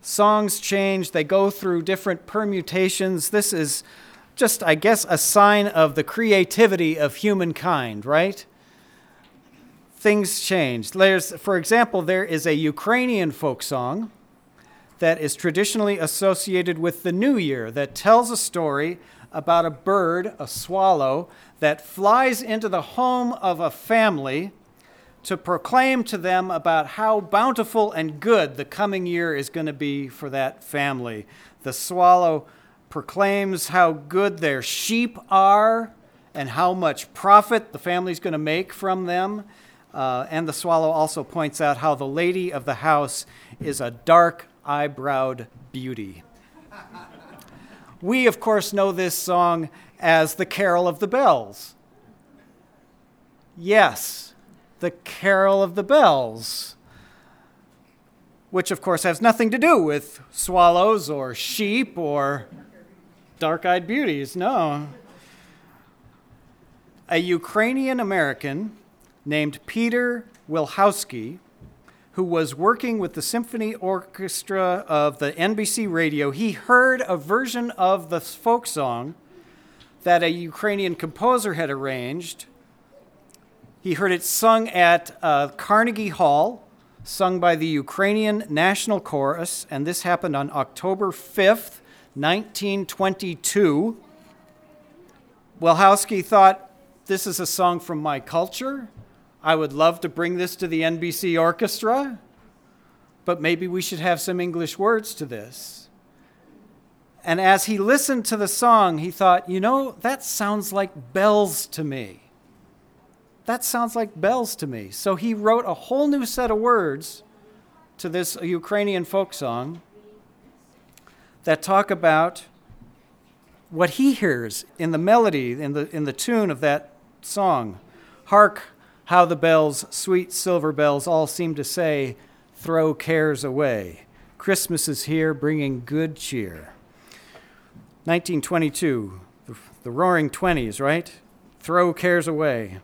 Songs change. They go through different permutations. This is just, I guess, a sign of the creativity of humankind, right? Things change. For example, there is a Ukrainian folk song that is traditionally associated with the New Year that tells a story about a bird, a swallow, that flies into the home of a family to proclaim to them about how bountiful and good the coming year is going to be for that family. The swallow proclaims how good their sheep are and how much profit the family's going to make from them. And the swallow also points out how the lady of the house is a dark-eyebrowed beauty. We, of course, know this song as the Carol of the Bells. Yes, the Carol of the Bells, which, of course, has nothing to do with swallows or sheep or dark-eyed beauties. No. A Ukrainian American named Peter Wilhowsky, who was working with the symphony orchestra of the NBC radio, he heard a version of the folk song that a Ukrainian composer had arranged. He heard it sung at Carnegie Hall, sung by the Ukrainian National Chorus, and this happened on October 5th, 1922. Wilhowsky thought, this is a song from my culture. I would love to bring this to the NBC orchestra, but maybe we should have some English words to this. And as he listened to the song, he thought, that sounds like bells to me. That sounds like bells to me. So he wrote a whole new set of words to this Ukrainian folk song that talk about what he hears in the melody, in the tune of that song. Hark, how the bells, sweet silver bells, all seem to say, throw cares away. Christmas is here, bringing good cheer. 1922, the roaring 20s, right? Throw cares away.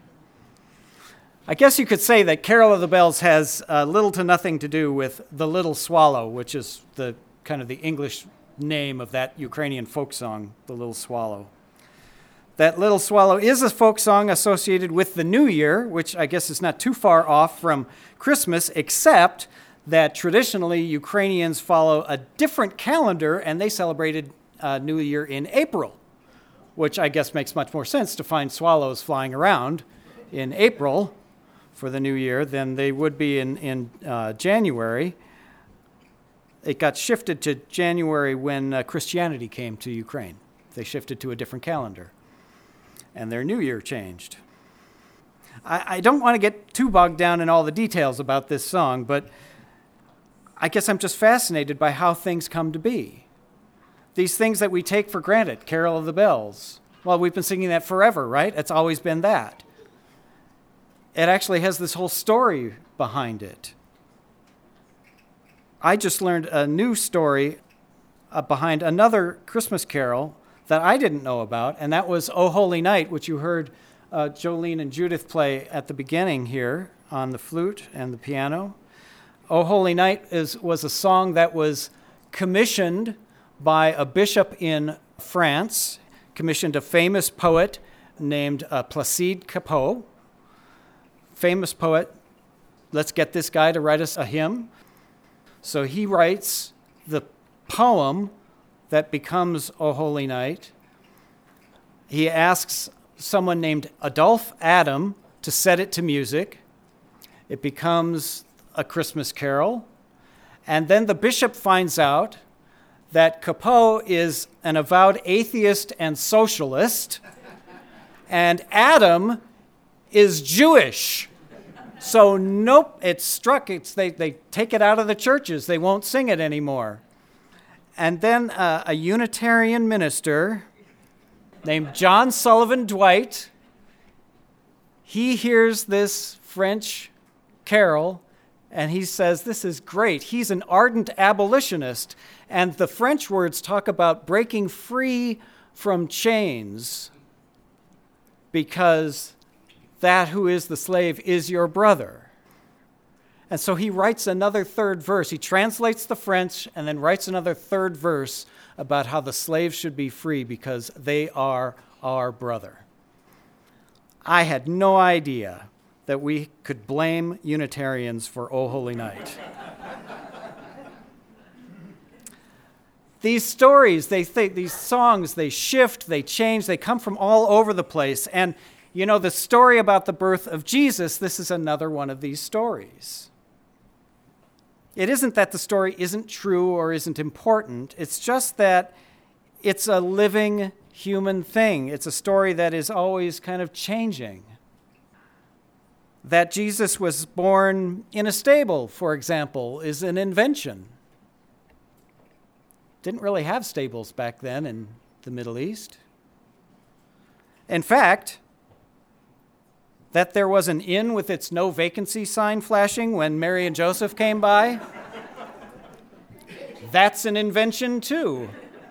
I guess you could say that Carol of the Bells has little to nothing to do with The Little Swallow, which is the kind of the English name of that Ukrainian folk song, The Little Swallow. That Little Swallow is a folk song associated with the New Year, which I guess is not too far off from Christmas, except that traditionally Ukrainians follow a different calendar, and they celebrated New Year in April, which I guess makes much more sense to find swallows flying around in April for the New Year than they would be in January. It got shifted to January when Christianity came to Ukraine. They shifted to a different calendar, and their New Year changed. I don't want to get too bogged down in all the details about this song, but I guess I'm just fascinated by how things come to be. These things that we take for granted, Carol of the Bells. Well, we've been singing that forever, right? It's always been that. It actually has this whole story behind it. I just learned a new story behind another Christmas carol that I didn't know about, and that was O Holy Night, which you heard Jolene and Judith play at the beginning here on the flute and the piano. O Holy Night was a song that was commissioned by a bishop in France, commissioned a famous poet named Placide Cappeau. Famous poet, let's get this guy to write us a hymn. So he writes the poem that becomes O Holy Night. He asks someone named Adolphe Adam to set it to music. It becomes a Christmas carol. And then the bishop finds out that Cappeau is an avowed atheist and socialist, and Adam is Jewish. So nope, it's struck. They take it out of the churches. They won't sing it anymore. And then a Unitarian minister named John Sullivan Dwight, he hears this French carol, and he says, this is great. He's an ardent abolitionist. And the French words talk about breaking free from chains because that who is the slave is your brother. And so he writes another third verse. He translates the French and then writes another third verse about how the slaves should be free because they are our brother. I had no idea that we could blame Unitarians for O Holy Night. These stories, these songs, they shift, they change, they come from all over the place. And, you know, the story about the birth of Jesus, this is another one of these stories. It isn't that the story isn't true or isn't important. It's just that it's a living human thing. It's a story that is always kind of changing. That Jesus was born in a stable, for example, is an invention. Didn't really have stables back then in the Middle East. In fact, that there was an inn with its no vacancy sign flashing when Mary and Joseph came by, that's an invention too.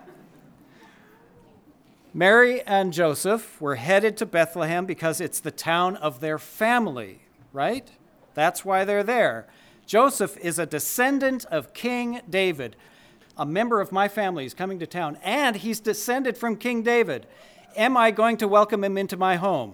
Mary and Joseph were headed to Bethlehem because it's the town of their family, right? That's why they're there. Joseph is a descendant of King David. A member of my family is coming to town, and he's descended from King David. Am I going to welcome him into my home?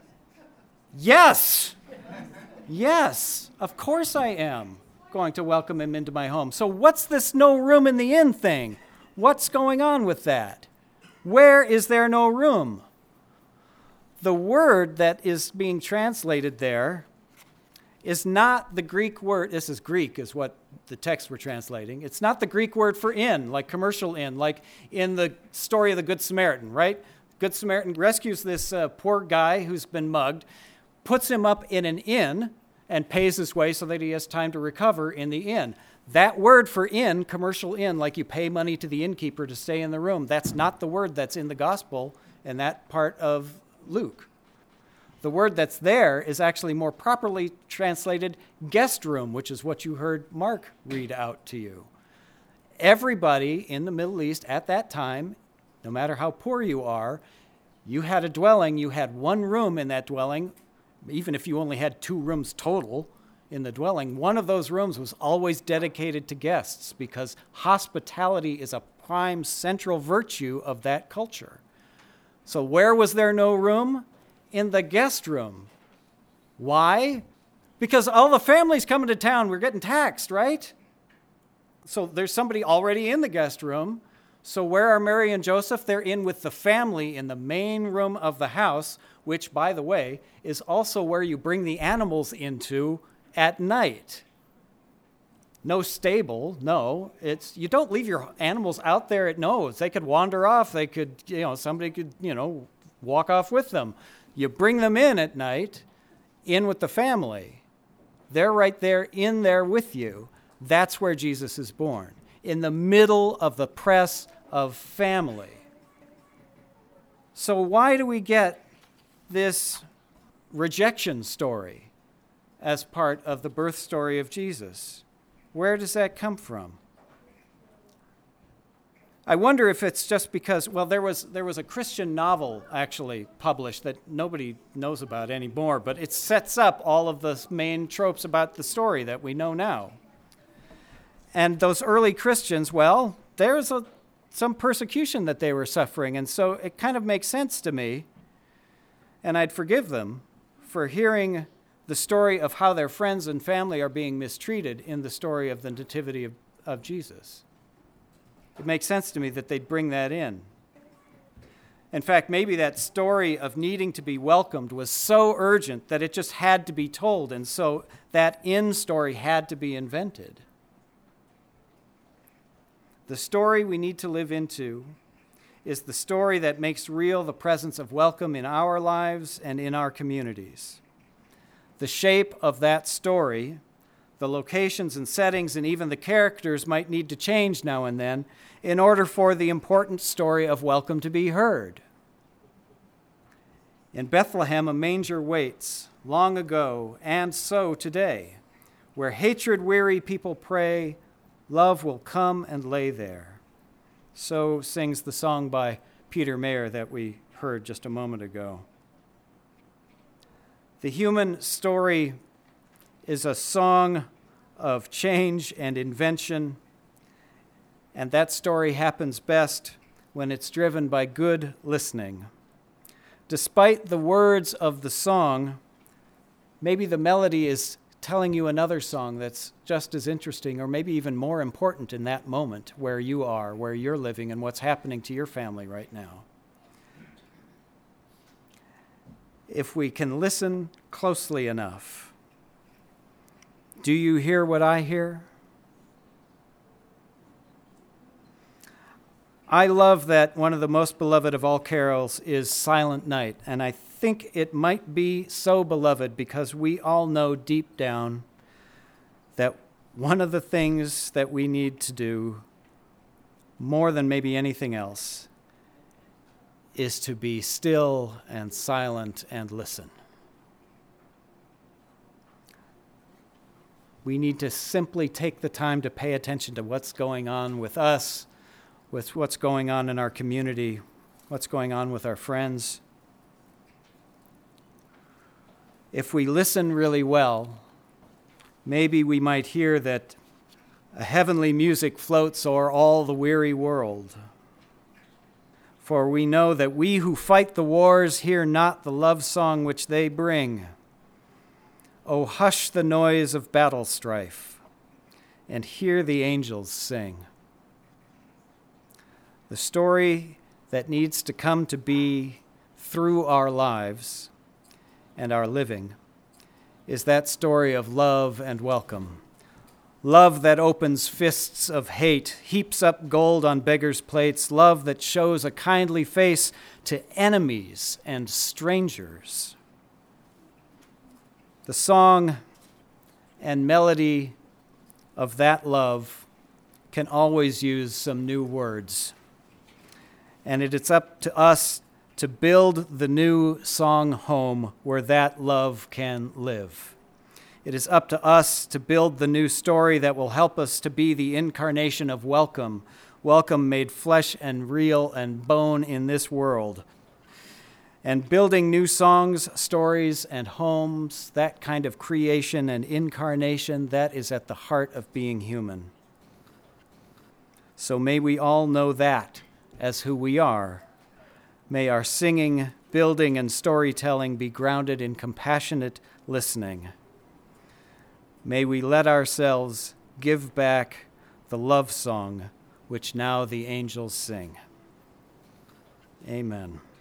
Yes. Yes, of course I am going to welcome him into my home. So what's this no room in the inn thing? What's going on with that? Where is there no room? The word that is being translated there is not the Greek word. This is Greek, is what the text we're translating. It's not the Greek word for inn, like commercial inn, like in the story of the Good Samaritan, right? Good Samaritan rescues this poor guy who's been mugged, puts him up in an inn, and pays his way so that he has time to recover in the inn. That word for inn, commercial inn, like you pay money to the innkeeper to stay in the room, that's not the word that's in the gospel in that part of Luke. The word that's there is actually more properly translated guest room, which is what you heard Mark read out to you. Everybody in the Middle East at that time, no matter how poor you are, you had a dwelling, you had one room in that dwelling. Even if you only had 2 rooms total in the dwelling, one of those rooms was always dedicated to guests because hospitality is a prime central virtue of that culture. So where was there no room? In the guest room. Why? Because all the families coming to town were getting taxed, right? So there's somebody already in the guest room. So where are Mary and Joseph? They're in with the family in the main room of the house, which, by the way, is also where you bring the animals into at night. No stable, no. You don't leave your animals out there at night. They could wander off. They could, somebody could, walk off with them. You bring them in at night, in with the family. They're right there, in there with you. That's where Jesus is born, in the middle of the press of family. So why do we get this rejection story as part of the birth story of Jesus? Where does that come from? I wonder if it's just because, there was a Christian novel actually published that nobody knows about anymore, but it sets up all of the main tropes about the story that we know now. And those early Christians, there's some persecution that they were suffering, and so it kind of makes sense to me, and I'd forgive them for hearing the story of how their friends and family are being mistreated in the story of the nativity of Jesus. It makes sense to me that they'd bring that in. In fact, maybe that story of needing to be welcomed was so urgent that it just had to be told, and so that inn story had to be invented. The story we need to live into is the story that makes real the presence of welcome in our lives and in our communities. The shape of that story, the locations and settings and even the characters might need to change now and then in order for the important story of welcome to be heard. In Bethlehem, a manger waits, long ago and so today. Where hatred-weary people pray, love will come and lay there. So sings the song by Peter Mayer that we heard just a moment ago. The human story is a song of change and invention, and that story happens best when it's driven by good listening. Despite the words of the song, maybe the melody is telling you another song that's just as interesting or maybe even more important in that moment where you are, where you're living, and what's happening to your family right now. If we can listen closely enough, do you hear what I hear? I love that one of the most beloved of all carols is Silent Night, and I think it might be so beloved because we all know deep down that one of the things that we need to do more than maybe anything else is to be still and silent and listen. We need to simply take the time to pay attention to what's going on with us, with what's going on in our community, what's going on with our friends. If we listen really well, maybe we might hear that a heavenly music floats o'er all the weary world. For we know that we who fight the wars hear not the love song which they bring. Oh, hush the noise of battle strife, and hear the angels sing. The story that needs to come to be through our lives and our living is that story of love and welcome. Love that opens fists of hate, heaps up gold on beggars' plates, love that shows a kindly face to enemies and strangers. The song and melody of that love can always use some new words. And it's up to us to build the new song home where that love can live. It is up to us to build the new story that will help us to be the incarnation of welcome, welcome made flesh and real and bone in this world. And building new songs, stories, and homes, that kind of creation and incarnation, that is at the heart of being human. So may we all know that as who we are. May our singing, building, and storytelling be grounded in compassionate listening. May we let ourselves give back the love song which now the angels sing. Amen.